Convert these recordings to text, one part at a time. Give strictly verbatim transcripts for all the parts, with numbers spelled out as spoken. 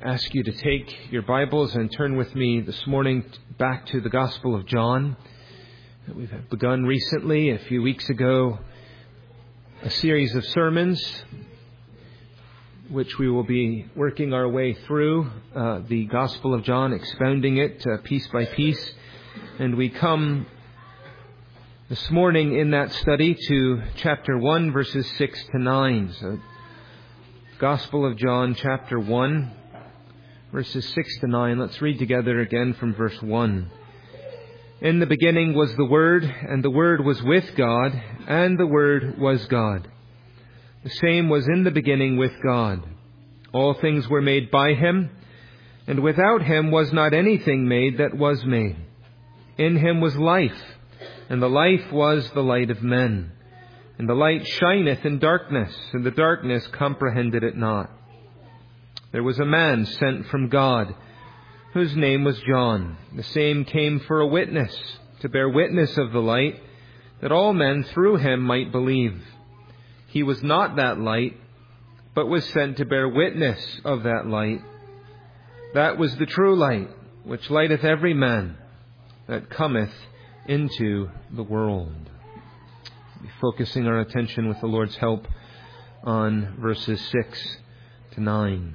ask you to take your Bibles and turn with me this morning back to the Gospel of John. We've begun recently, a few weeks ago, a series of sermons which we will be working our way through, uh, the Gospel of John, expounding it uh, piece by piece. And we come this morning in that study to chapter one, verses six to nine. So, Gospel of John, chapter one, verses six to nine. Let's read together again from verse one. In the beginning was the Word, and the Word was with God, and the Word was God. The same was in the beginning with God. All things were made by Him, and without Him was not anything made that was made. In Him was life, and the life was the light of men. And the light shineth in darkness, and the darkness comprehended it not. There was a man sent from God, whose name was John. The same came for a witness, to bear witness of the light, that all men through him might believe. He was not that light, but was sent to bear witness of that light. That was the true light, which lighteth every man that cometh into the world. Focusing our attention with the Lord's help on verses six to nine.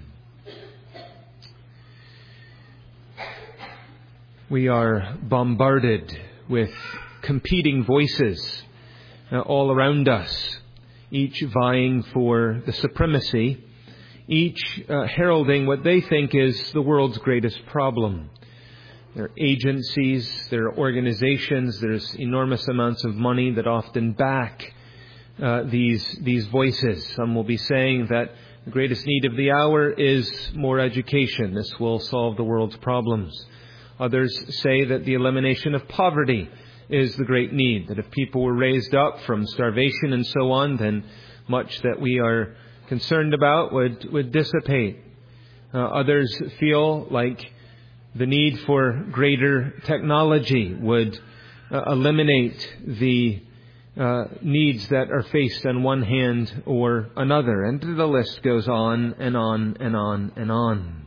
We are bombarded with competing voices uh, all around us, each vying for the supremacy, each uh, heralding what they think is the world's greatest problem. There are agencies, there are organizations, there's enormous amounts of money that often back uh, these these voices. Some will be saying that the greatest need of the hour is more education. This will solve the world's problems. Others say that the elimination of poverty is the great need, that if people were raised up from starvation and so on, then much that we are concerned about would, would dissipate. Uh, others feel like the need for greater technology would uh, eliminate the uh, needs that are faced on one hand or another. And the list goes on and on and on and on.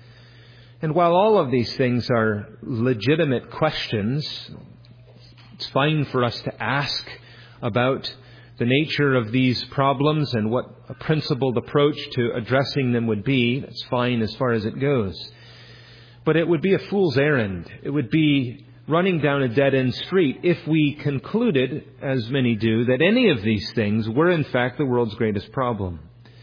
And while all of these things are legitimate questions, it's fine for us to ask about the nature of these problems and what a principled approach to addressing them would be. That's fine as far as it goes. But it would be a fool's errand. It would be running down a dead-end street if we concluded, as many do, that any of these things were in fact the world's greatest problem.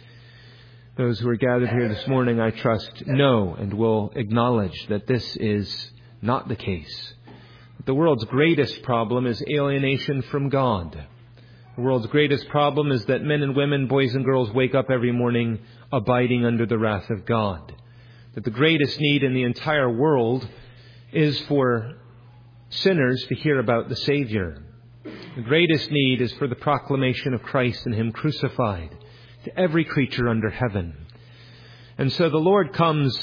Those who are gathered here this morning, I trust, know and will acknowledge that this is not the case. The world's greatest problem is alienation from God. The world's greatest problem is that men and women, boys and girls, wake up every morning abiding under the wrath of God. That the greatest need in the entire world is for sinners to hear about the Savior. The greatest need is for the proclamation of Christ and Him crucified to every creature under heaven. And so the Lord comes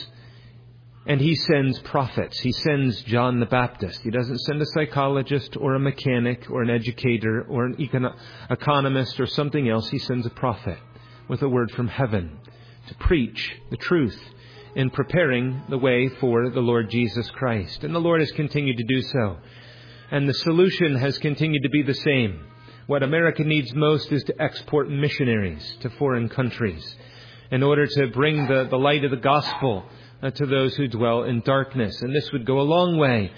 and He sends prophets. He sends John the Baptist. He doesn't send a psychologist or a mechanic or an educator or an econo- economist or something else. He sends a prophet with a word from heaven to preach the truth in preparing the way for the Lord Jesus Christ. And the Lord has continued to do so. And the solution has continued to be the same. What America needs most is to export missionaries to foreign countries in order to bring the, the light of the gospel uh, to those who dwell in darkness. And this would go a long way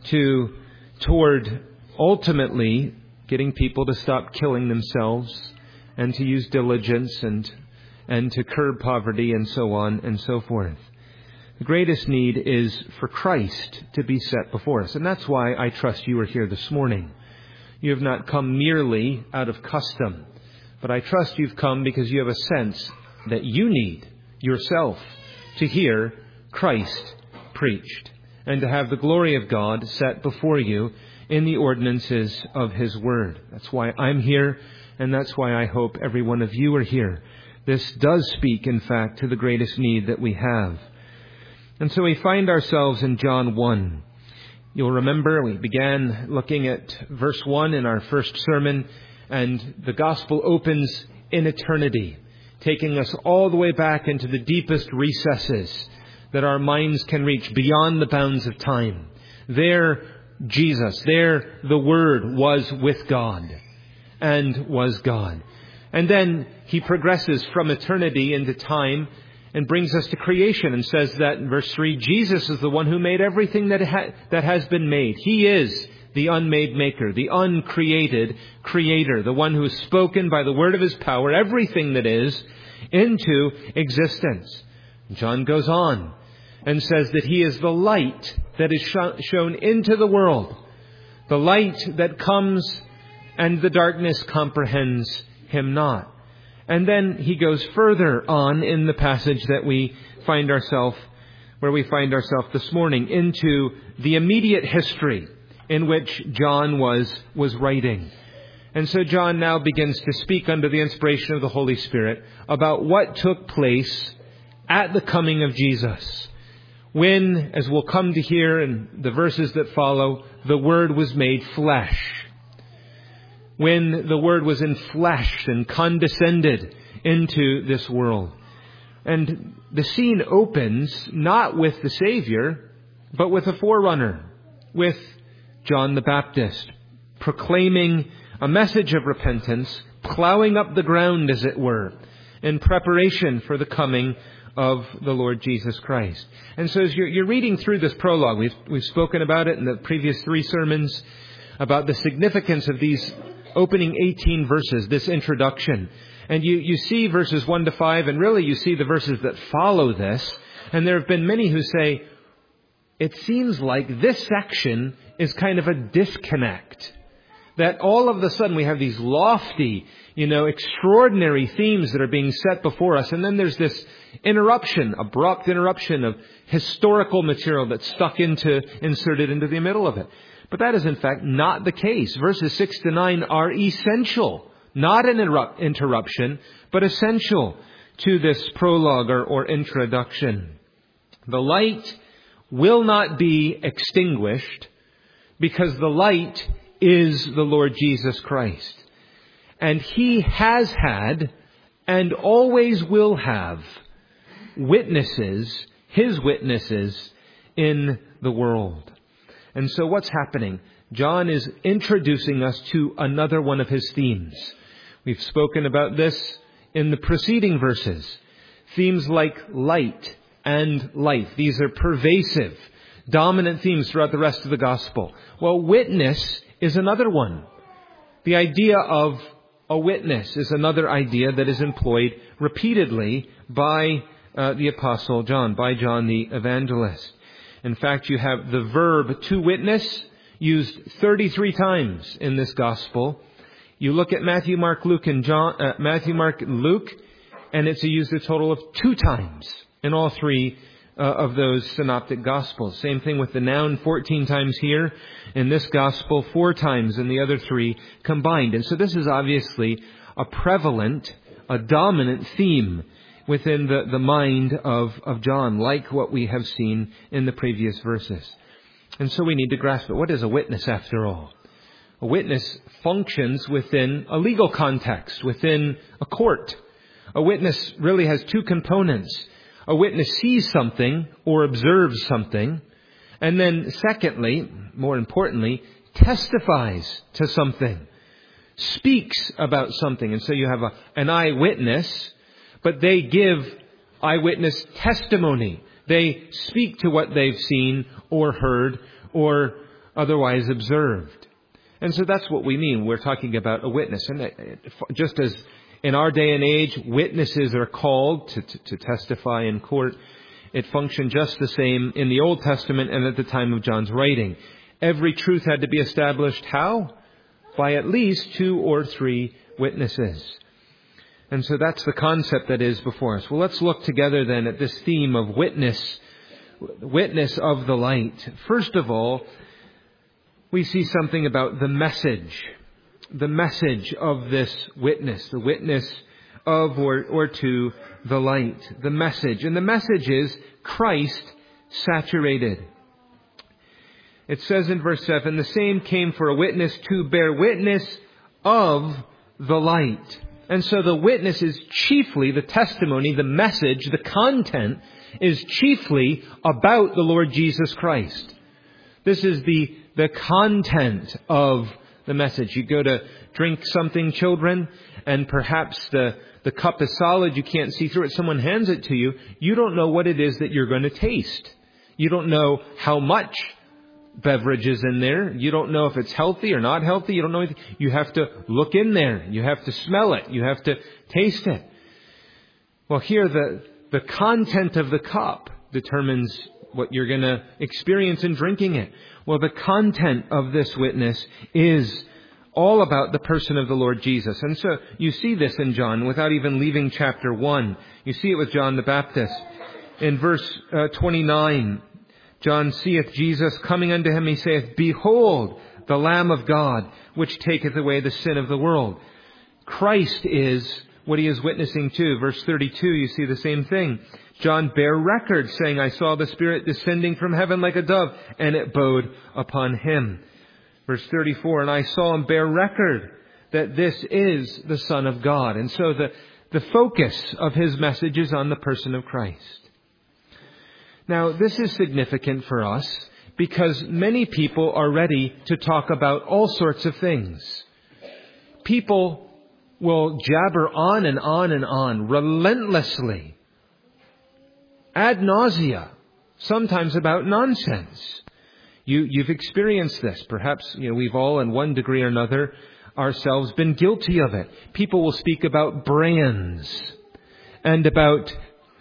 to toward ultimately getting people to stop killing themselves and to use diligence and and to curb poverty and so on and so forth. The greatest need is for Christ to be set before us. And that's why I trust you are here this morning. You have not come merely out of custom, but I trust you've come because you have a sense that you need yourself to hear Christ preached and to have the glory of God set before you in the ordinances of His Word. That's why I'm here, and that's why I hope every one of you are here. This does speak, in fact, to the greatest need that we have. And so we find ourselves in John one. You'll remember we began looking at verse one in our first sermon, and the gospel opens in eternity, taking us all the way back into the deepest recesses that our minds can reach beyond the bounds of time. There, Jesus, there the Word was with God and was God. And then he progresses from eternity into time and brings us to creation and says that in verse three, Jesus is the one who made everything that ha- that has been made. He is the unmade maker, the uncreated creator, the one who has spoken by the word of his power everything that is into existence. John goes on and says that he is the light that is sh- shown into the world, the light that comes and the darkness comprehends him not. And then he goes further on in the passage that we find ourselves, where we find ourselves this morning, into the immediate history in which John was, was writing. And so John now begins to speak under the inspiration of the Holy Spirit about what took place at the coming of Jesus, when, as we'll come to hear in the verses that follow, the Word was made flesh. When the Word was enfleshed and condescended into this world. And the scene opens not with the Savior, but with a forerunner, with John the Baptist, proclaiming a message of repentance, plowing up the ground, as it were, in preparation for the coming of the Lord Jesus Christ. And so as you're, you're reading through this prologue, we've, we've spoken about it in the previous three sermons, about the significance of these opening eighteen verses, this introduction. And you, you see verses one to five, and really you see the verses that follow this. And there have been many who say, it seems like this section is kind of a disconnect. That all of a sudden we have these lofty, you know, extraordinary themes that are being set before us. And then there's this interruption, abrupt interruption of historical material that's stuck into, inserted into the middle of it. But that is in fact not the case. Verses six to nine are essential. Not an interrupt, interruption, but essential to this prologue or, or introduction. The light will not be extinguished because the light is the Lord Jesus Christ. And He has had and always will have witnesses, His witnesses in the world. And so what's happening? John is introducing us to another one of his themes. We've spoken about this in the preceding verses. Themes like light and life. These are pervasive, dominant themes throughout the rest of the gospel. Well, witness is another one. The idea of a witness is another idea that is employed repeatedly by uh, the Apostle John, by John the Evangelist. In fact, you have the verb to witness used thirty-three times in this gospel. You look at Matthew, Mark, Luke, and John, uh, Matthew, Mark, and Luke, and it's used a total of two times in all three uh, of those synoptic gospels. Same thing with the noun, fourteen times here in this gospel, four times in the other three combined. And so this is obviously a prevalent, a dominant theme within the, the mind of, of John, like what we have seen in the previous verses. And so we need to grasp it. What is a witness after all? A witness functions within a legal context, within a court. A witness really has two components. A witness sees something or observes something. And then secondly, more importantly, testifies to something. Speaks about something. And so you have a, an eyewitness, but they give eyewitness testimony. They speak to what they've seen or heard or otherwise observed. And so that's what we mean. We're talking about a witness. And just as in our day and age, witnesses are called to, to, to testify in court, it functioned just the same in the Old Testament and at the time of John's writing. Every truth had to be established. How? By at least two or three witnesses. And so that's the concept that is before us. Well, let's look together then at this theme of witness, witness of the light. First of all, we see something about the message, the message of this witness, the witness of or, or to the light, the message. And the message is Christ saturated. It says in verse seven, the same came for a witness to bear witness of the light. And so the witness is chiefly the testimony, the message, the content is chiefly about the Lord Jesus Christ. This is the, the content of the message. You go to drink something, children, and perhaps the, the cup is solid. You can't see through it. Someone hands it to you. You don't know what it is that you're going to taste. You don't know how much beverage is in there. You don't know if it's healthy or not healthy. You don't know anything. You have to look in there. You have to smell it. You have to taste it. Well, here the, the content of the cup determines what you're going to experience in drinking it. Well, the content of this witness is all about the person of the Lord Jesus. And so you see this in John without even leaving chapter one. You see it with John the Baptist. In verse uh, twenty-nine, John seeth Jesus coming unto him. He saith, Behold, the Lamb of God, which taketh away the sin of the world. Christ is what he is witnessing to. Verse thirty-two, you see the same thing. John bare record, saying, I saw the Spirit descending from heaven like a dove, and it abode upon him. Verse thirty-four, and I saw him bear record that this is the Son of God. And so the, the focus of his message is on the person of Christ. Now, this is significant for us because many people are ready to talk about all sorts of things. People will jabber on and on and on relentlessly, ad nausea, sometimes about nonsense. You, you've experienced this. Perhaps, you know, we've all in one degree or another ourselves been guilty of it. People will speak about brands and about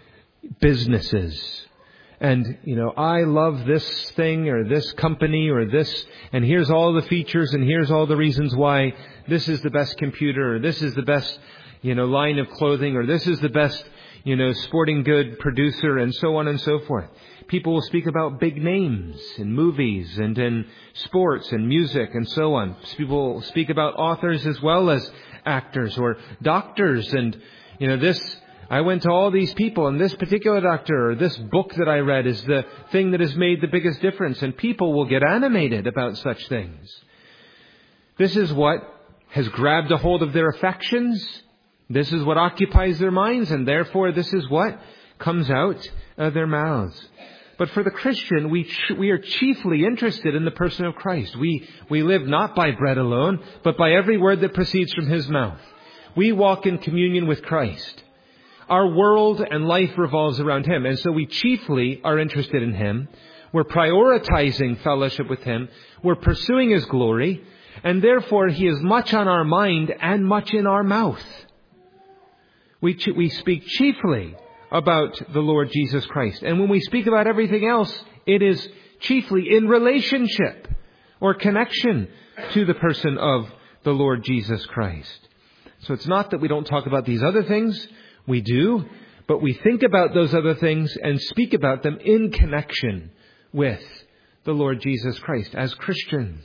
businesses. And, you know, I love this thing or this company or this, and here's all the features and here's all the reasons why this is the best computer or this is the best, you know, line of clothing or this is the best, you know, sporting good producer and so on and so forth. People will speak about big names in movies and in sports and music and so on. People will speak about authors as well as actors or doctors and, you know, this... I went to all these people and this particular doctor or this book that I read is the thing that has made the biggest difference. And people will get animated about such things. This is what has grabbed a hold of their affections. This is what occupies their minds. And therefore, this is what comes out of their mouths. But for the Christian, we ch- we are chiefly interested in the person of Christ. We, we live not by bread alone, but by every word that proceeds from his mouth. We walk in communion with Christ. Our world and life revolves around him. And so we chiefly are interested in him. We're prioritizing fellowship with him. We're pursuing his glory. And therefore, he is much on our mind and much in our mouth. We, ch- we speak chiefly about the Lord Jesus Christ. And when we speak about everything else, it is chiefly in relationship or connection to the person of the Lord Jesus Christ. So it's not that we don't talk about these other things. We do, but we think about those other things and speak about them in connection with the Lord Jesus Christ as Christians.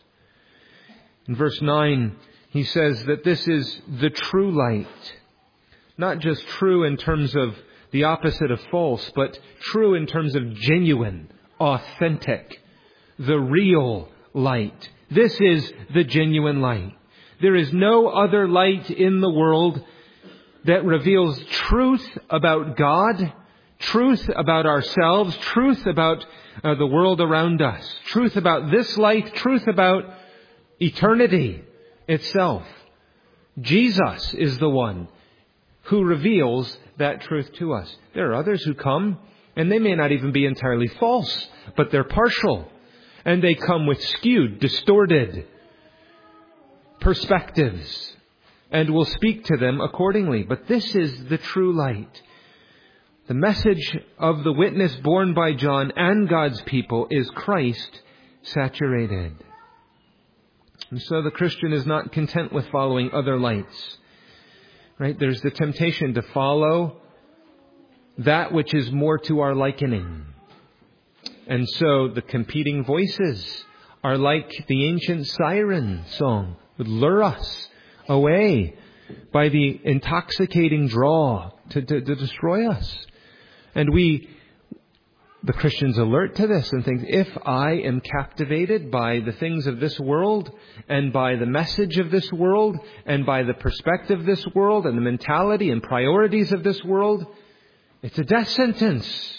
In verse nine, he says that this is the true light. Not just true in terms of the opposite of false, but true in terms of genuine, authentic, the real light. This is the genuine light. There is no other light in the world that reveals truth about God, truth about ourselves, truth about uh, the world around us, truth about this life, truth about eternity itself. Jesus is the one who reveals that truth to us. There are others who come, and they may not even be entirely false, but they're partial, and they come with skewed, distorted perspectives. And we'll speak to them accordingly. But this is the true light. The message of the witness borne by John and God's people is Christ saturated. And so the Christian is not content with following other lights. Right? There's the temptation to follow that which is more to our likening. And so the competing voices are like the ancient siren song, would lure us away by the intoxicating draw to, to, to destroy us. And we, the Christians, alert to this and think, if I am captivated by the things of this world and by the message of this world and by the perspective of this world and the mentality and priorities of this world, It's a death sentence.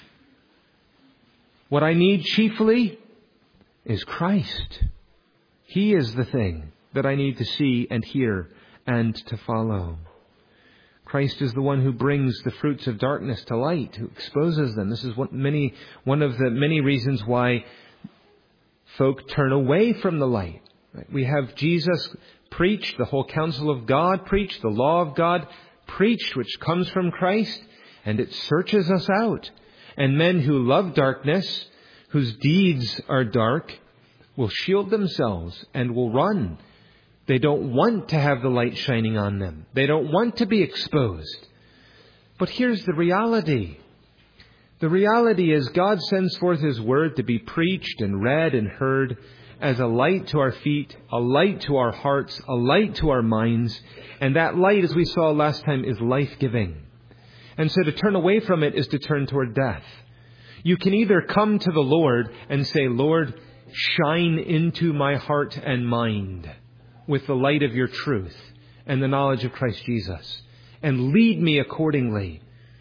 What I need chiefly is Christ. He is the thing that I need to see and hear and to follow. Christ is the one who brings the fruits of darkness to light, who exposes them. This is what many, one of the many reasons why folk turn away from the light. We have Jesus preached, the whole counsel of God preached, the law of God preached, which comes from Christ, and it searches us out. And men who love darkness, whose deeds are dark, will shield themselves and will run. They don't want to have the light shining on them. They don't want to be exposed. But here's the reality. The reality is God sends forth His word to be preached and read and heard as a light to our feet, a light to our hearts, a light to our minds. And that light, as we saw last time, is life-giving. And so to turn away from it is to turn toward death. You can either come to the Lord and say, Lord, shine into my heart and mind with the light of your truth and the knowledge of Christ Jesus, and lead me accordingly.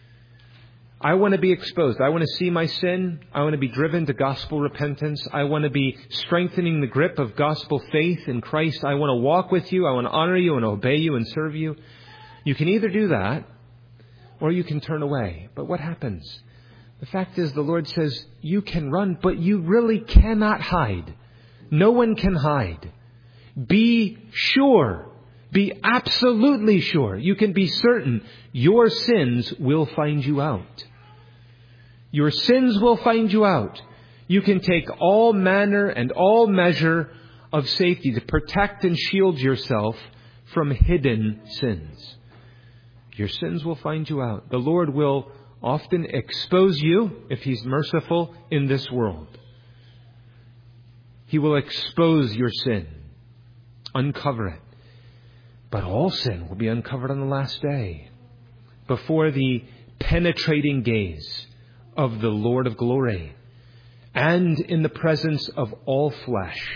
I want to be exposed. I want to see my sin. I want to be driven to gospel repentance. I want to be strengthening the grip of gospel faith in Christ. I want to walk with you. I want to honor you and obey you and serve you. You can either do that or you can turn away. But what happens? The fact is, the Lord says, you can run, but you really cannot hide. No one can hide. Be sure. Be absolutely sure. You can be certain your sins will find you out. Your sins will find you out. You can take all manner and all measure of safety to protect and shield yourself from hidden sins. Your sins will find you out. The Lord will often expose you, if He's merciful, in this world. He will expose your sin, uncover it. But all sin will be uncovered on the last day, before the penetrating gaze of the Lord of glory, and in the presence of all flesh.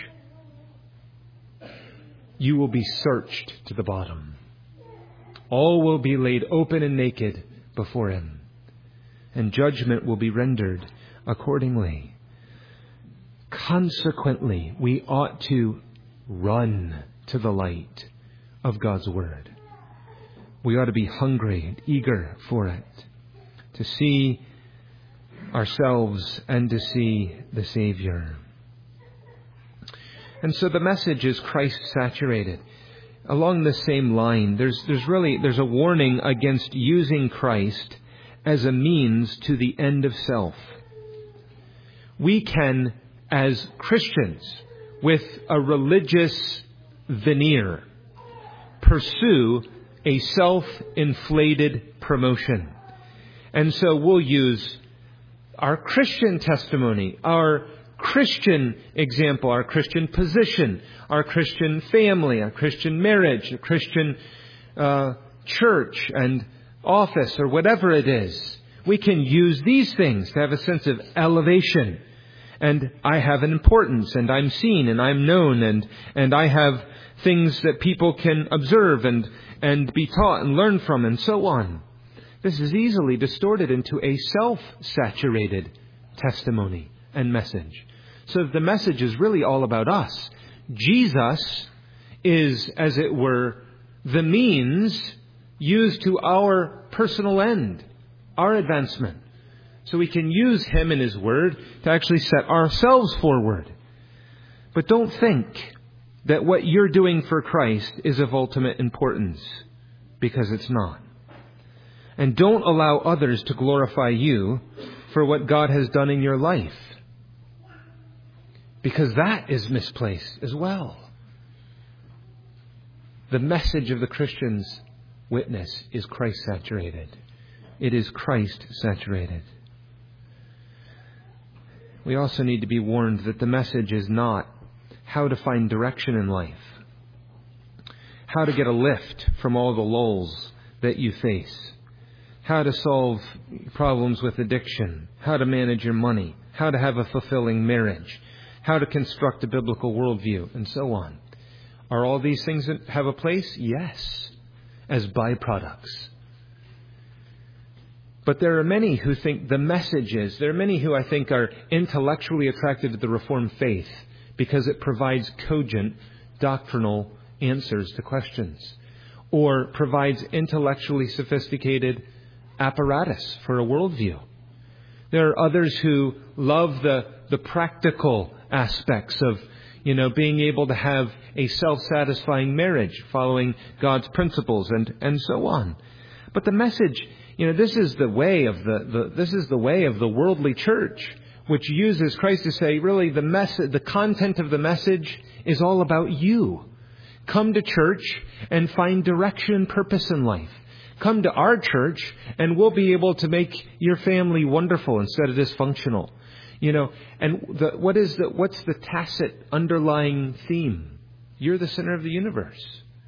You will be searched to the bottom. All will be laid open and naked before Him, and judgment will be rendered accordingly. Consequently, we ought to run to the light of God's Word. We ought to be hungry and eager for it, to see ourselves and to see the Savior. And so the message is Christ-saturated. Along the same line, there's there's really there's a warning against using Christ as a means to the end of self. We can, as Christians, with a religious veneer, pursue a self-inflated promotion. And so we'll use our Christian testimony, our Christian example, our Christian position, our Christian family, our Christian marriage, a Christian uh, church and office, or whatever it is. We can use these things to have a sense of elevation. And I have an importance, and I'm seen, and I'm known, and, and I have things that people can observe and, and be taught and learn from, and so on. This is easily distorted into a self-saturated testimony and message. So the message is really all about us. Jesus is, as it were, the means used to our personal end, our advancement. So we can use Him and His Word to actually set ourselves forward. But don't think that what you're doing for Christ is of ultimate importance, because it's not. And don't allow others to glorify you for what God has done in your life, because that is misplaced as well. The message of the Christian's witness is Christ-saturated. It is Christ-saturated. We also need to be warned that the message is not how to find direction in life, how to get a lift from all the lulls that you face, how to solve problems with addiction, how to manage your money, how to have a fulfilling marriage, how to construct a biblical worldview, and so on. Are all these things that have a place? Yes, as byproducts. But there are many who think the message is, there are many who I think are intellectually attracted to the Reformed faith because it provides cogent doctrinal answers to questions, or provides intellectually sophisticated apparatus for a worldview. There are others who love the, the practical aspects of, you know, being able to have a self-satisfying marriage following God's principles and, and so on. But the message, you know, this is the way of the, the this is the way of the worldly church, which uses Christ to say, really, the message, the content of the message is all about you. Come to church and find direction and purpose in life. Come to our church and we'll be able to make your family wonderful instead of dysfunctional. You know, and the, what is the, what's the tacit underlying theme? You're the center of the universe.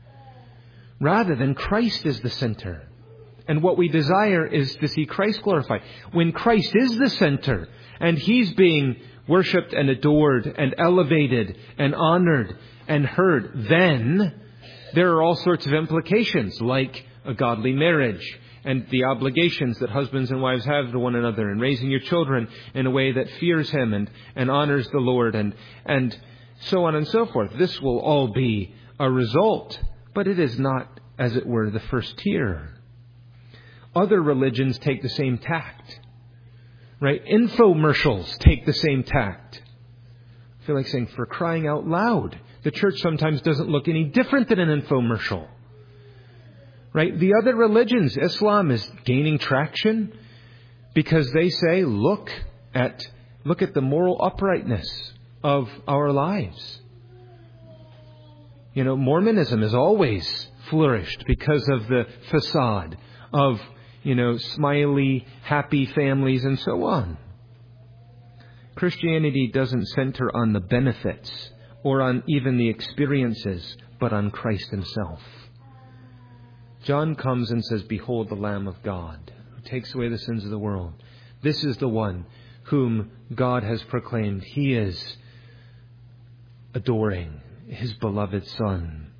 Rather than Christ is the center. And what we desire is to see Christ glorified. When Christ is the center and He's being worshipped and adored and elevated and honored and heard, then there are all sorts of implications like a godly marriage and the obligations that husbands and wives have to one another, and raising your children in a way that fears Him and, and honors the Lord, and, and so on and so forth. This will all be a result, but it is not, as it were, the first tier. Other religions take the same tact, right? Infomercials take the same tact. I feel like saying, for crying out loud, the church sometimes doesn't look any different than an infomercial. Right? The other religions, Islam is gaining traction because they say, look at look at the moral uprightness of our lives. You know, Mormonism has always flourished because of the facade of, you know, smiley, happy families and so on. Christianity doesn't center on the benefits or on even the experiences, but on Christ Himself. John comes and says, behold the Lamb of God, who takes away the sins of the world. This is the one whom God has proclaimed He is adoring, His beloved Son.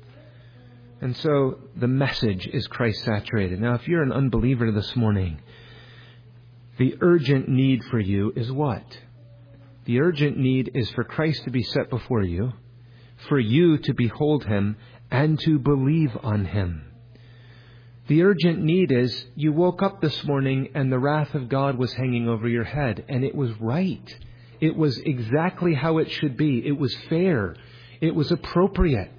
And so the message is Christ-saturated. Now, if you're an unbeliever this morning, the urgent need for you is what? The urgent need is for Christ to be set before you, for you to behold Him and to believe on Him. The urgent need is you woke up this morning and the wrath of God was hanging over your head, and it was right. It was exactly how it should be. It was fair. It was appropriate.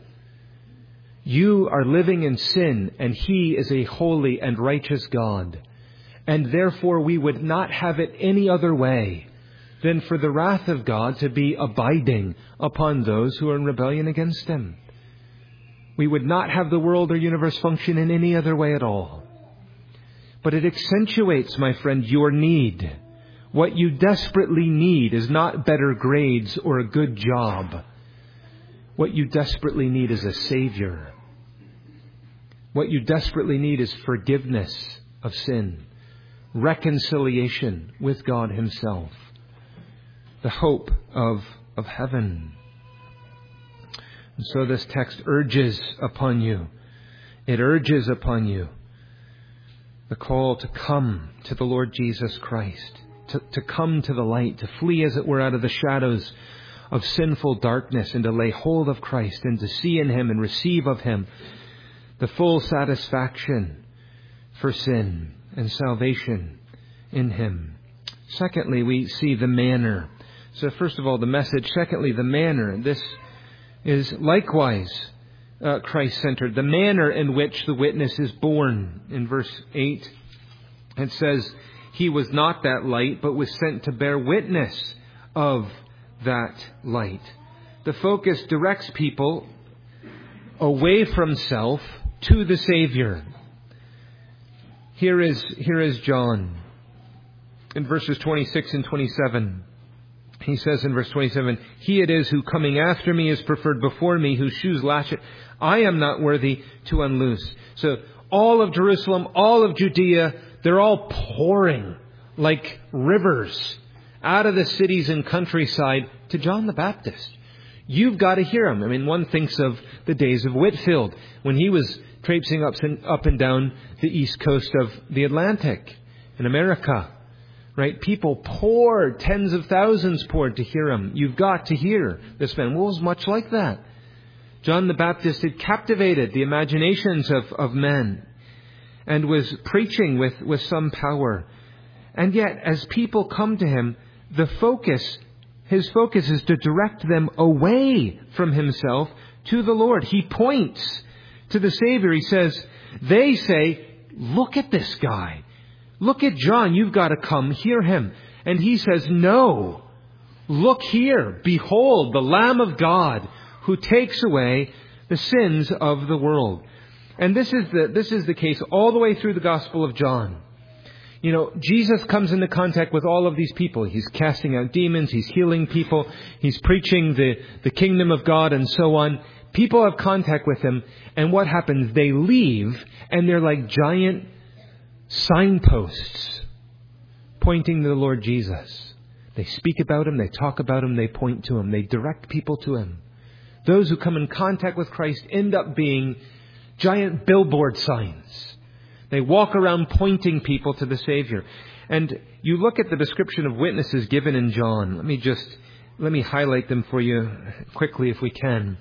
You are living in sin, and He is a holy and righteous God. And therefore we would not have it any other way than for the wrath of God to be abiding upon those who are in rebellion against Him. We would not have the world or universe function in any other way at all. But it accentuates, my friend, your need. What you desperately need is not better grades or a good job. What you desperately need is a Savior. What you desperately need is forgiveness of sin, reconciliation with God Himself, the hope of, of heaven. And so this text urges upon you, it urges upon you the call to come to the Lord Jesus Christ, to, to come to the light, to flee, as it were, out of the shadows of sinful darkness, and to lay hold of Christ, and to see in Him and receive of Him the full satisfaction for sin and salvation in Him. Secondly, we see the manner. So first of all, the message. Secondly, the manner. This is likewise uh, Christ-centered. The manner in which the witness is born. In verse eight, it says, He was not that light, but was sent to bear witness of that light. The focus directs people away from self to the Savior. Here is, here is John. In verses twenty-six and twenty-seven, he says in verse twenty-seven, He it is who coming after me is preferred before me, whose shoes latchet I am not worthy to unloose. So all of Jerusalem, all of Judea, they're all pouring like rivers out of the cities and countryside to John the Baptist. You've got to hear him. I mean, one thinks of the days of Whitefield when he was traipsing up and, up and down the east coast of the Atlantic. in America. Right? People poured, tens of thousands poured to hear him. You've got to hear this man. Well, it was much like that. John the Baptist had captivated the imaginations of, of men and was preaching with, with some power. And yet, as people come to him, the focus, his focus is to direct them away from himself to the Lord. He points to the Savior. He says, they say, look at this guy. Look at John. You've got to come hear him. And he says, no. Look here. Behold, the Lamb of God who takes away the sins of the world. And this is the, this is the case all the way through the Gospel of John. You know, Jesus comes into contact with all of these people. He's casting out demons. He's healing people. He's preaching the, the kingdom of God and so on. People have contact with him. And what happens? They leave and they're like giant signposts pointing to the Lord Jesus. They speak about him. They talk about him. They point to him. They direct people to him. Those who come in contact with Christ end up being giant billboard signs. They walk around pointing people to the Savior. And you look at the description of witnesses given in John. Let me just, let me highlight them for you quickly if we can.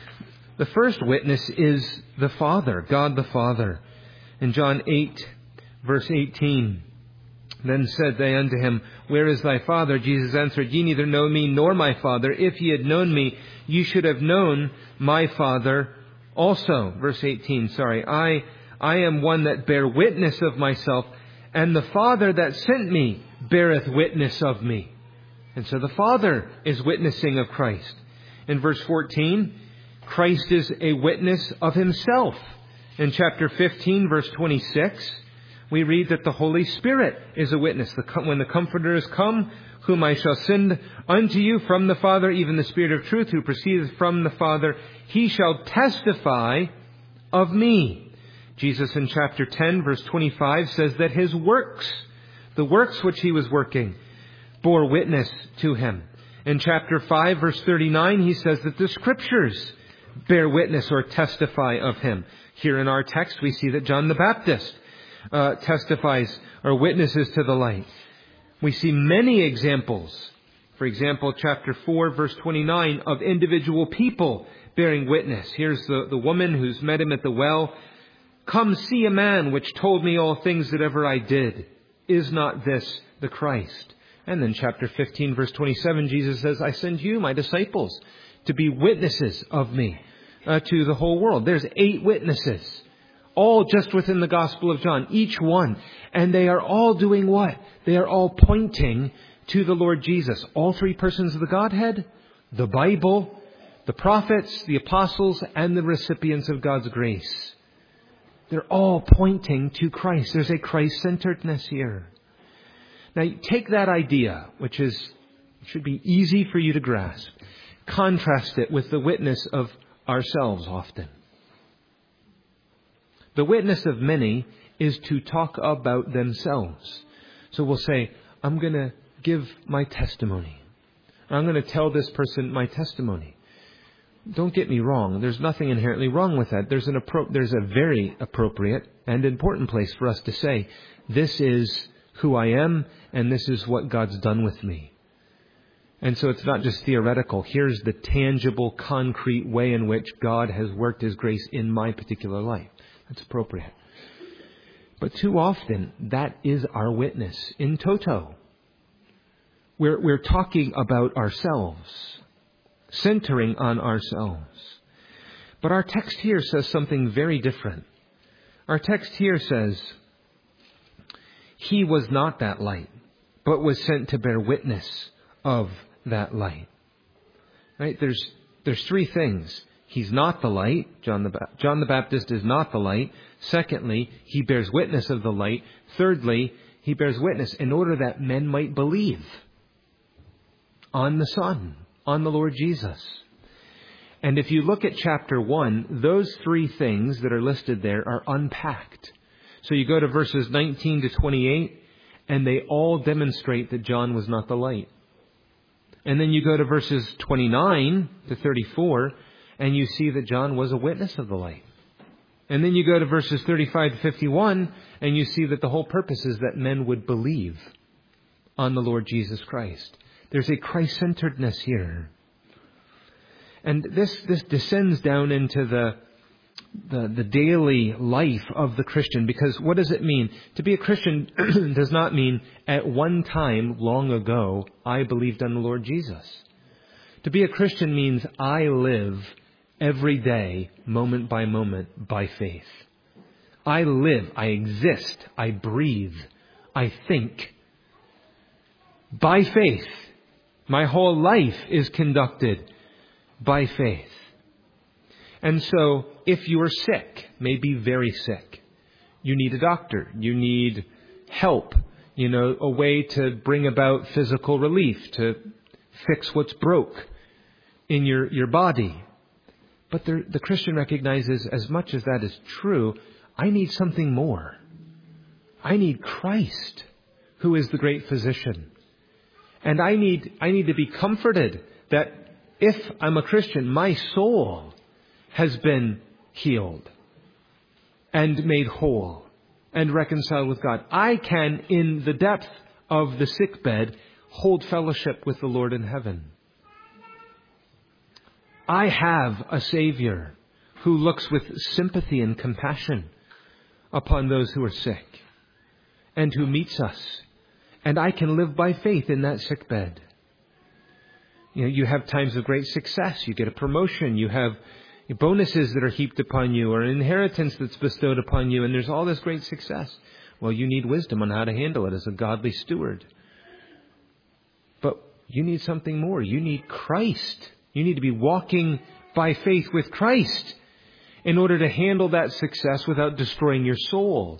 The first witness is the Father, God the Father. In John eight, verse eighteen, then said they unto him, where is thy Father? Jesus answered, ye neither know me nor my Father. If ye had known me, ye should have known my Father also. Verse eighteen, sorry. I I am one that bear witness of myself, and the Father that sent me beareth witness of me. And so the Father is witnessing of Christ. In verse fourteen, Christ is a witness of himself. In chapter fifteen, verse twenty-six, we read that the Holy Spirit is a witness. When the Comforter is come, whom I shall send unto you from the Father, even the Spirit of truth, who proceedeth from the Father, he shall testify of me. Jesus in chapter ten, verse twenty-five, says that his works, the works which he was working, bore witness to him. In chapter five, verse thirty-nine, he says that the Scriptures bear witness or testify of him. Here in our text, we see that John the Baptist uh, testifies or witnesses to the light. We see many examples. For example, chapter four, verse twenty-nine, of individual people bearing witness. Here's the, the woman who's met him at the well. Come see a man which told me all things that ever I did. Is not this the Christ? And then chapter fifteen, verse twenty-seven, Jesus says, I send you, my disciples, to be witnesses of me uh, to the whole world. There's eight witnesses, all just within the Gospel of John, each one. And they are all doing what? They are all pointing to the Lord Jesus. All three persons of the Godhead, the Bible, the prophets, the apostles, and the recipients of God's grace. They're all pointing to Christ. There's a Christ-centeredness here. Now, take that idea, which is should be easy for you to grasp. Contrast it with the witness of ourselves often. The witness of many is to talk about themselves. So we'll say, I'm going to give my testimony. I'm going to tell this person my testimony. Don't get me wrong. There's nothing inherently wrong with that. There's an appro- there's a very appropriate and important place for us to say, this is who I am and this is what God's done with me. And so it's not just theoretical. Here's the tangible, concrete way in which God has worked His grace in my particular life. That's appropriate. But too often, that is our witness in toto. We're, we're talking about ourselves, centering on ourselves. But our text here says something very different. Our text here says, He was not that light, but was sent to bear witness of that light. Right? There's there's three things. He's not the light. John the ba- John the Baptist is not the light. Secondly, he bears witness of the light. Thirdly, he bears witness in order that men might believe on the Son, on the Lord Jesus. And if you look at chapter one, those three things that are listed there are unpacked. So you go to verses nineteen to twenty-eight, and they all demonstrate that John was not the light. And then you go to verses twenty-nine to thirty-four, and you see that John was a witness of the light. And then you go to verses thirty-five to fifty-one, and you see that the whole purpose is that men would believe on the Lord Jesus Christ. There's a Christ-centeredness here. And this, this descends down into the, the, the daily life of the Christian. Because what does it mean? To be a Christian does not mean at one time, long ago, I believed on the Lord Jesus. To be a Christian means I live every day, moment by moment, by faith. I live, I exist, I breathe, I think by faith. My whole life is conducted by faith. And so, if you are sick, maybe very sick, you need a doctor, you need help, you know, a way to bring about physical relief, to fix what's broke in your, your body. But the, the Christian recognizes, as much as that is true, I need something more. I need Christ, who is the great physician. And I need, I need to be comforted that if I'm a Christian, my soul has been healed and made whole and reconciled with God. I can, in the depth of the sickbed, hold fellowship with the Lord in heaven. I have a Savior who looks with sympathy and compassion upon those who are sick and who meets us. And I can live by faith in that sickbed. You know, you have times of great success. You get a promotion. You have bonuses that are heaped upon you, or an inheritance that's bestowed upon you, and there's all this great success. Well, you need wisdom on how to handle it as a godly steward. But you need something more. You need Christ. You need to be walking by faith with Christ in order to handle that success without destroying your soul.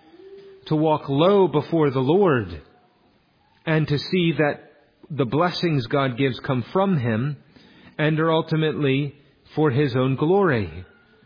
To walk low before the Lord and to see that the blessings God gives come from Him and are ultimately for His own glory.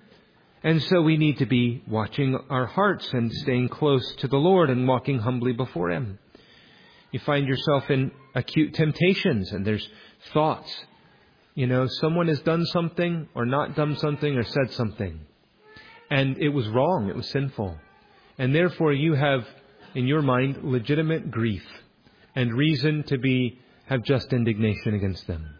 And so we need to be watching our hearts and staying close to the Lord and walking humbly before Him. You find yourself in acute temptations and there's thoughts. You know, someone has done something or not done something or said something. And it was wrong. It was sinful. And therefore you have in your mind legitimate grief and reason to be have just indignation against them.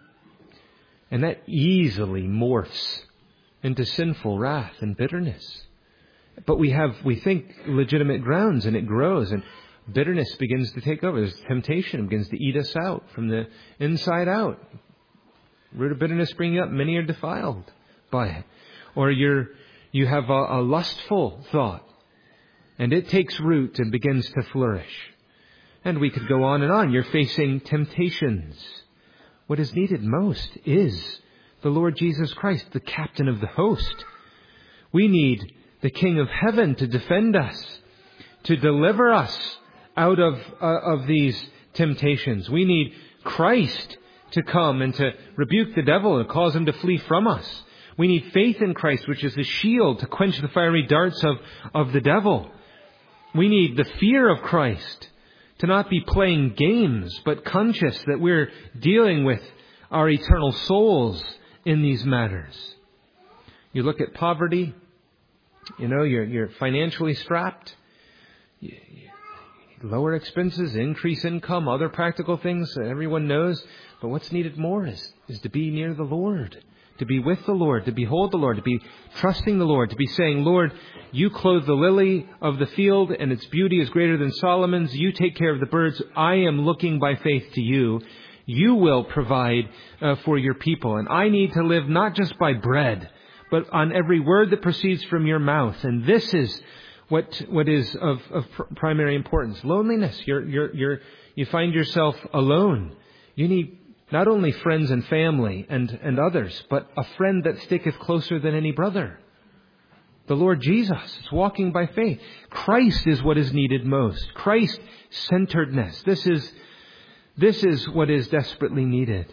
And that easily morphs into sinful wrath and bitterness. But we have, we think, legitimate grounds, and it grows, and bitterness begins to take over. There's temptation, begins to eat us out from the inside out. Root of bitterness springing up, many are defiled by it. Or you're, you have a, a lustful thought, and it takes root and begins to flourish. And we could go on and on. You're facing temptations. What is needed most is the Lord Jesus Christ, the captain of the host. We need the King of heaven to defend us, to deliver us out of, uh, of these temptations. We need Christ to come and to rebuke the devil and cause him to flee from us. We need faith in Christ, which is the shield to quench the fiery darts of, of the devil. We need the fear of Christ to not be playing games, but conscious that we're dealing with our eternal souls in these matters. You look at poverty, you know, you're, you're financially strapped. You, you lower expenses, increase income, other practical things that everyone knows. But what's needed more is, is to be near the Lord, to be with the Lord, to behold the Lord, to be trusting the Lord, to be saying, Lord, you clothe the lily of the field and its beauty is greater than Solomon's. You take care of the birds. I am looking by faith to you. You will provide uh, for your people. And I need to live not just by bread, but on every word that proceeds from your mouth. And this is what what is of, of pr- primary importance. Loneliness. You're, you're, you're, you find yourself alone. You need not only friends and family and, and others, but a friend that sticketh closer than any brother. The Lord Jesus is walking by faith. Christ is what is needed most. Christ-centeredness. This is, this is what is desperately needed.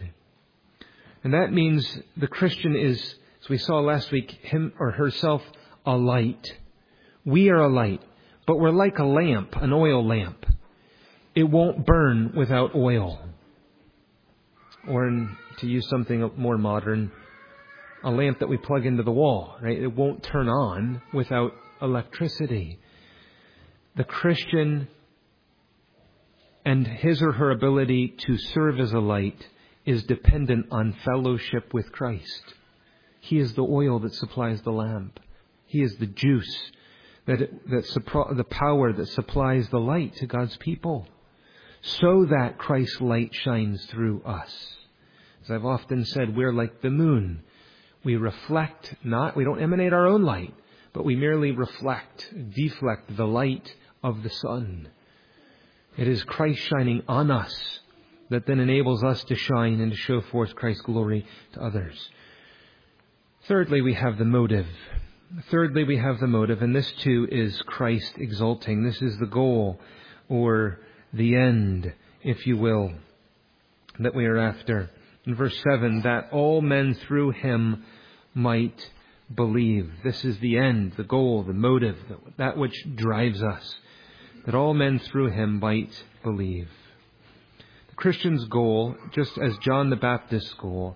And that means the Christian is, as we saw last week, him or herself, a light. We are a light, but we're like a lamp, an oil lamp. It won't burn without oil. Or in, to use something more modern, a lamp that we plug into the wall, right? It won't turn on without electricity. The Christian and his or her ability to serve as a light is dependent on fellowship with Christ. He is the oil that supplies the lamp. He is the juice, that, that the power that supplies the light to God's people, so that Christ's light shines through us. As I've often said, we're like the moon. We reflect not, we don't emanate our own light, but we merely reflect, deflect the light of the sun. It is Christ shining on us that then enables us to shine and to show forth Christ's glory to others. Thirdly, we have the motive. Thirdly, we have the motive, and this too is Christ exalting. This is the goal, or the end, if you will, that we are after. In verse seven, that all men through him might believe. This is the end, the goal, the motive, that which drives us. That all men through him might believe. The Christian's goal, just as John the Baptist's goal,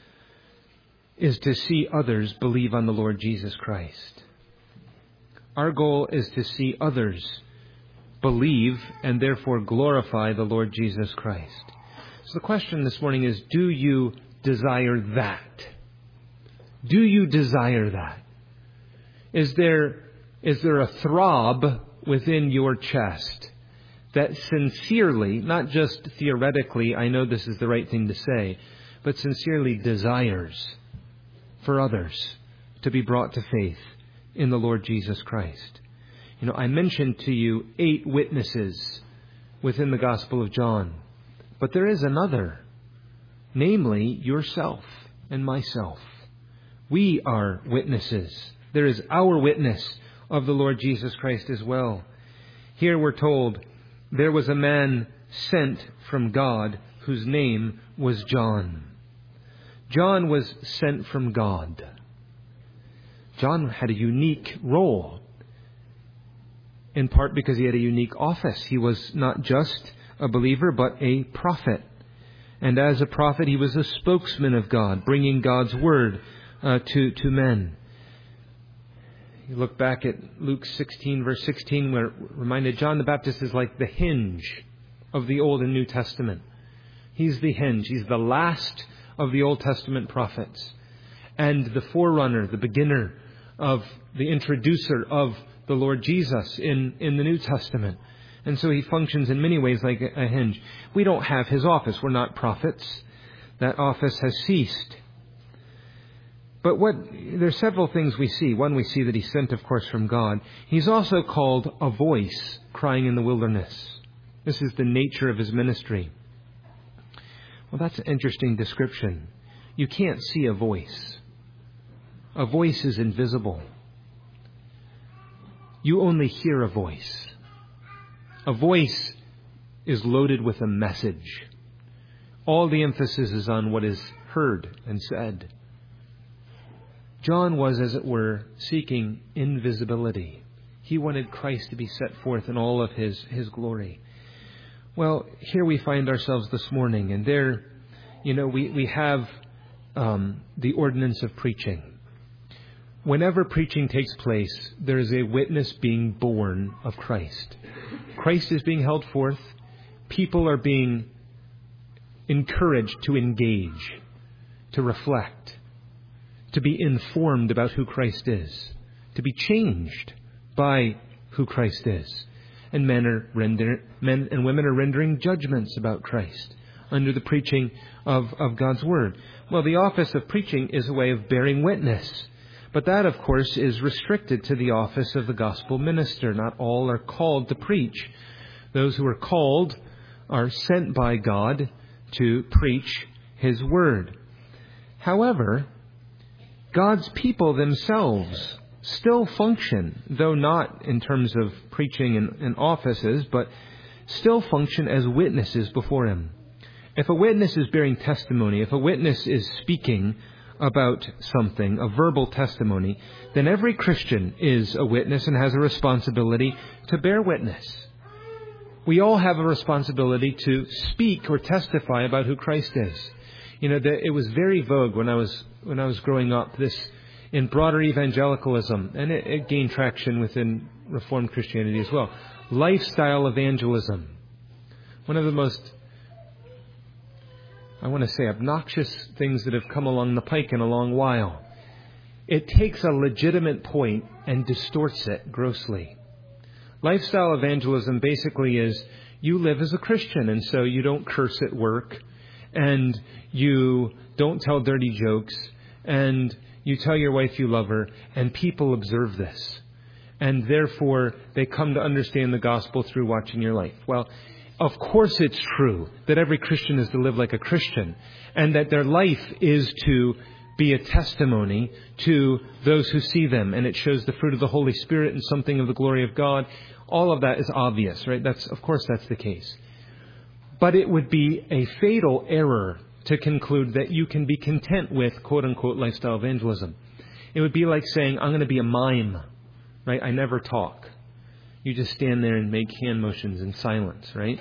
is to see others believe on the Lord Jesus Christ. Our goal is to see others believe and therefore glorify the Lord Jesus Christ. So the question this morning is, do you desire that? Do you desire that? Is there, is there a throb within your chest that sincerely, not just theoretically, I know this is the right thing to say, but sincerely desires for others to be brought to faith in the Lord Jesus Christ? You know, I mentioned to you eight witnesses within the Gospel of John, but there is another, namely yourself and myself. We are witnesses. There is our witness of the Lord Jesus Christ as well. Here we're told there was a man sent from God whose name was John. John was sent from God. John had a unique role, in part because he had a unique office. He was not just a believer, but a prophet. And as a prophet, he was a spokesman of God, bringing God's word uh, to, to men. You look back at Luke sixteen, verse sixteen, where we're reminded John the Baptist is like the hinge of the Old and New Testament. He's the hinge. He's the last of the Old Testament prophets, and the forerunner, the beginner of the introducer of the Lord Jesus in, in the New Testament. And so he functions in many ways like a, a hinge. We don't have his office. We're not prophets. That office has ceased. But what there's several things we see. One, we see that he's sent, of course, from God. He's also called a voice crying in the wilderness. This is the nature of his ministry. Well, that's an interesting description. You can't see a voice. A voice is invisible. You only hear a voice. A voice is loaded with a message. All the emphasis is on what is heard and said. John was, as it were, seeking invisibility. He wanted Christ to be set forth in all of his, his glory. Well, here we find ourselves this morning, and there, you know, we, we have um, the ordinance of preaching. Whenever preaching takes place, there is a witness being born of Christ. Christ is being held forth. People are being encouraged to engage, to reflect, to be informed about who Christ is, to be changed by who Christ is. And men are render, men and women are rendering judgments about Christ under the preaching of, of God's Word. Well, the office of preaching is a way of bearing witness. But that, of course, is restricted to the office of the gospel minister. Not all are called to preach. Those who are called are sent by God to preach His Word. However, God's people themselves still function, though not in terms of preaching in, in offices, but still function as witnesses before Him. If a witness is bearing testimony, if a witness is speaking about something, a verbal testimony, then every Christian is a witness and has a responsibility to bear witness. We all have a responsibility to speak or testify about who Christ is. You know, the, it was very vogue when I was when I was growing up, this in broader evangelicalism, and it, it gained traction within Reformed Christianity as well. Lifestyle evangelism. One of the most, I want to say, obnoxious things that have come along the pike in a long while. It takes a legitimate point and distorts it grossly. Lifestyle evangelism basically is you live as a Christian, and so you don't curse at work, and you don't tell dirty jokes, and you tell your wife you love her, and people observe this. And therefore, they come to understand the gospel through watching your life. Well, of course it's true that every Christian is to live like a Christian, and that their life is to be a testimony to those who see them, and it shows the fruit of the Holy Spirit and something of the glory of God. All of that is obvious, right? That's, of course, that's the case. But it would be a fatal error to conclude that you can be content with quote-unquote lifestyle evangelism. It would be like saying, I'm going to be a mime, right? I never talk. You just stand there and make hand motions in silence, right?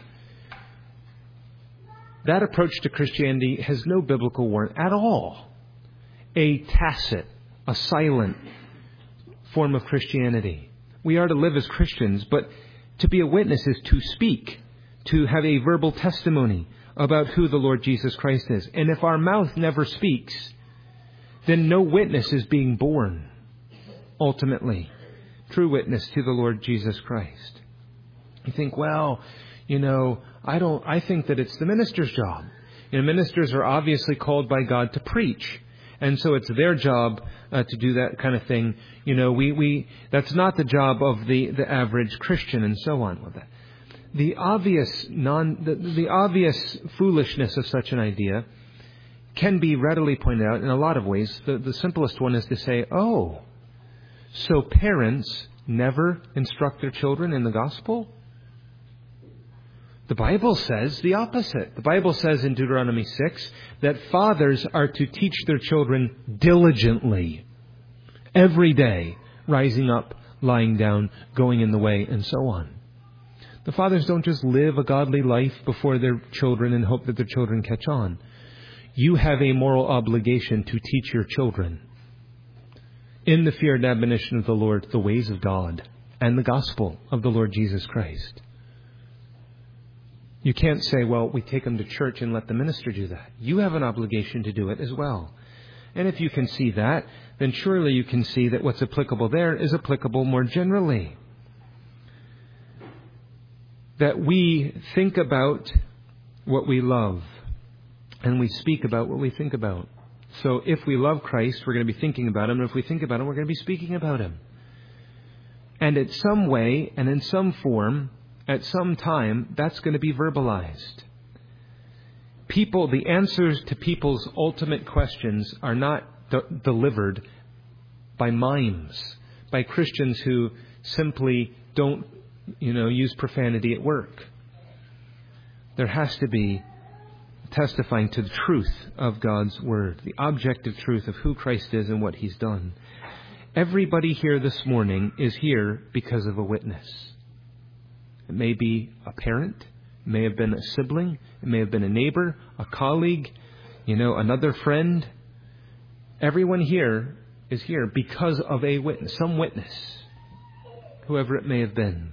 That approach to Christianity has no biblical warrant at all. A tacit, a silent form of Christianity. We are to live as Christians, but to be a witness is to speak, to have a verbal testimony about who the Lord Jesus Christ is. And if our mouth never speaks, then no witness is being born, ultimately. True witness to the Lord Jesus Christ. You think, well, you know, I don't, I think that it's the minister's job. You know, ministers are obviously called by God to preach. And so it's their job uh, to do that kind of thing. You know, we, we that's not the job of the, the average Christian, and so on with that. The obvious non the, the obvious foolishness of such an idea can be readily pointed out in a lot of ways. The, the simplest one is to say, oh, so parents never instruct their children in the gospel? The Bible says the opposite. The Bible says in Deuteronomy six that fathers are to teach their children diligently, every day, rising up, lying down, going in the way, and so on. The fathers don't just live a godly life before their children and hope that their children catch on. You have a moral obligation to teach your children, in the fear and admonition of the Lord, the ways of God and the gospel of the Lord Jesus Christ. You can't say, well, we take them to church and let the minister do that. You have an obligation to do it as well. And if you can see that, then surely you can see that what's applicable there is applicable more generally. That we think about what we love, and we speak about what we think about. So if we love Christ, we're going to be thinking about Him. And if we think about Him, we're going to be speaking about Him. And in some way and in some form, at some time, that's going to be verbalized. People, the answers to people's ultimate questions are not de- delivered by mimes, by Christians who simply don't, you know, use profanity at work. There has to be testifying to the truth of God's Word, the objective truth of who Christ is and what He's done. Everybody here this morning is here because of a witness. It may be a parent, it may have been a sibling, it may have been a neighbor, a colleague, you know, another friend. Everyone here is here because of a witness, some witness, whoever it may have been.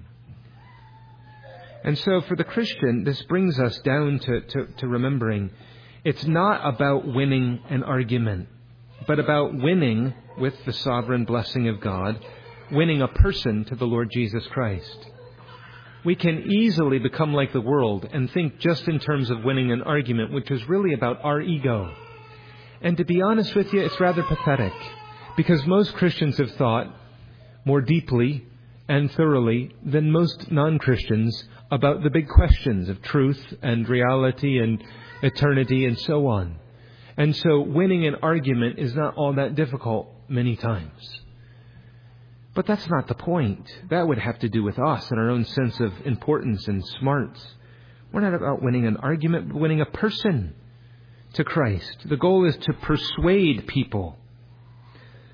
And so for the Christian, this brings us down to, to, to remembering it's not about winning an argument, but about winning, with the sovereign blessing of God, winning a person to the Lord Jesus Christ. We can easily become like the world and think just in terms of winning an argument, which is really about our ego. And to be honest with you, it's rather pathetic, because most Christians have thought more deeply and thoroughly than most non-Christians about the big questions of truth and reality and eternity and so on. And so winning an argument is not all that difficult many times. But that's not the point. That would have to do with us and our own sense of importance and smarts. We're not about winning an argument, but winning a person to Christ. The goal is to persuade people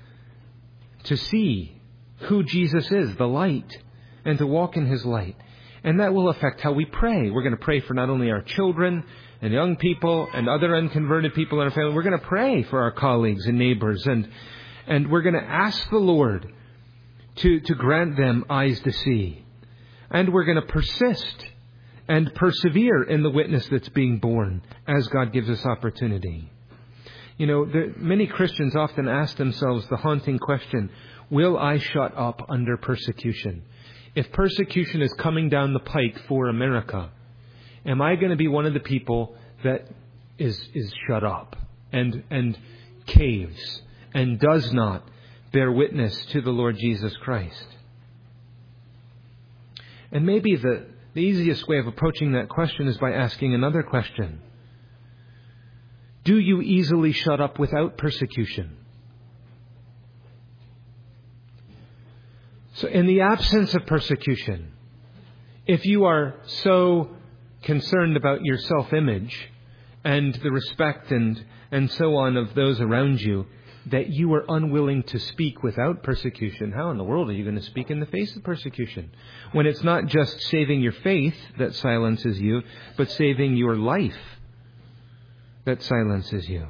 to see who Jesus is, the light, and to walk in His light. And that will affect how we pray. We're going to pray for not only our children and young people and other unconverted people in our family. We're going to pray for our colleagues and neighbors. And, and we're going to ask the Lord to, to grant them eyes to see. And we're going to persist and persevere in the witness that's being borne as God gives us opportunity. You know, there, many Christians often ask themselves the haunting question, will I shut up under persecution? If persecution is coming down the pike for America, am I going to be one of the people that is is shut up and and caves and does not bear witness to the Lord Jesus Christ? And maybe the, the easiest way of approaching that question is by asking another question. Do you easily shut up without persecution? So in the absence of persecution, if you are so concerned about your self-image and the respect and, and so on of those around you, that you are unwilling to speak without persecution, how in the world are you going to speak in the face of persecution? When it's not just saving your faith that silences you, but saving your life that silences you.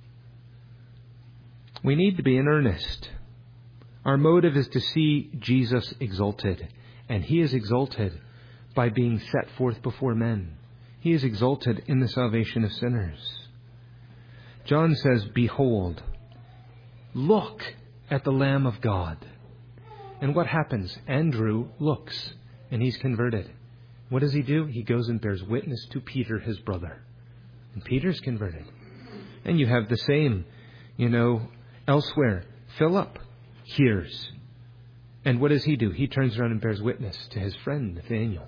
We need to be in earnest. Our motive is to see Jesus exalted, and He is exalted by being set forth before men. He is exalted in the salvation of sinners. John says, behold, look at the Lamb of God. And what happens? Andrew looks, and he's converted. What does he do? He goes and bears witness to Peter, his brother. And Peter's converted. And you have the same, you know, elsewhere. Philip hears. And what does he do? He turns around and bears witness to his friend Nathanael.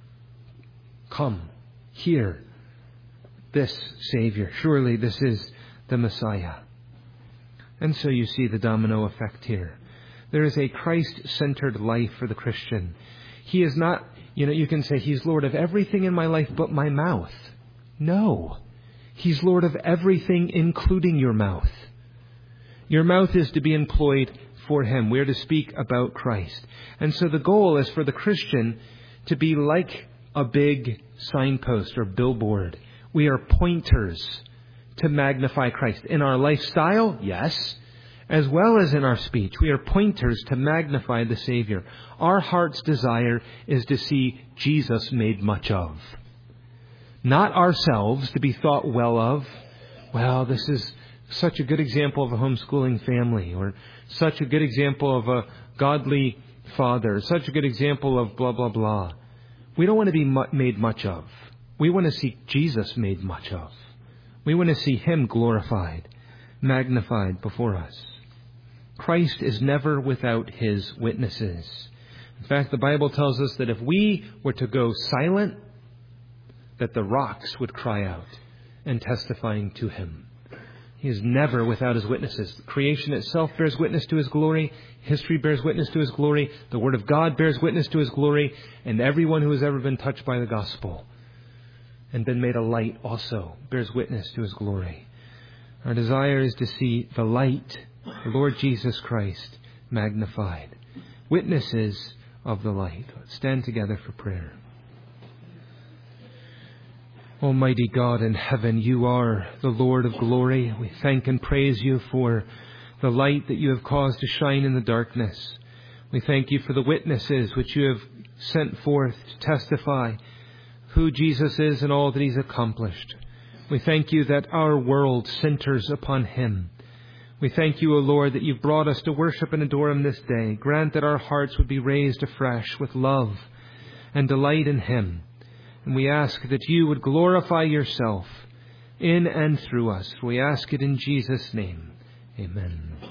Come, hear this Savior. Surely this is the Messiah. And so you see the domino effect here. There is a Christ-centered life for the Christian. He is not, you know, you can say He's Lord of everything in my life but my mouth. No. He's Lord of everything, including your mouth. Your mouth is to be employed for Him. We are to speak about Christ. And so the goal is for the Christian to be like a big signpost or billboard. We are pointers to magnify Christ. In our lifestyle, yes, as well as in our speech. We are pointers to magnify the Savior. Our heart's desire is to see Jesus made much of. Not ourselves to be thought well of. Well, this is such a good example of a homeschooling family, or such a good example of a godly father, such a good example of blah, blah, blah. We don't want to be made much of. We want to see Jesus made much of. We want to see Him glorified, magnified before us. Christ is never without His witnesses. In fact, the Bible tells us that if we were to go silent, that the rocks would cry out and testifying to Him. He is never without His witnesses. Creation itself bears witness to His glory. History bears witness to His glory. The Word of God bears witness to His glory. And everyone who has ever been touched by the gospel and been made a light also bears witness to His glory. Our desire is to see the light, the Lord Jesus Christ, magnified. Witnesses of the light. Let's stand together for prayer. Almighty God in heaven, You are the Lord of glory. We thank and praise You for the light that You have caused to shine in the darkness. We thank You for the witnesses which You have sent forth to testify who Jesus is and all that He's accomplished. We thank You that our world centers upon Him. We thank You, O Lord, that You've brought us to worship and adore Him this day. Grant that our hearts would be raised afresh with love and delight in Him. And we ask that You would glorify Yourself in and through us. We ask it in Jesus' name. Amen.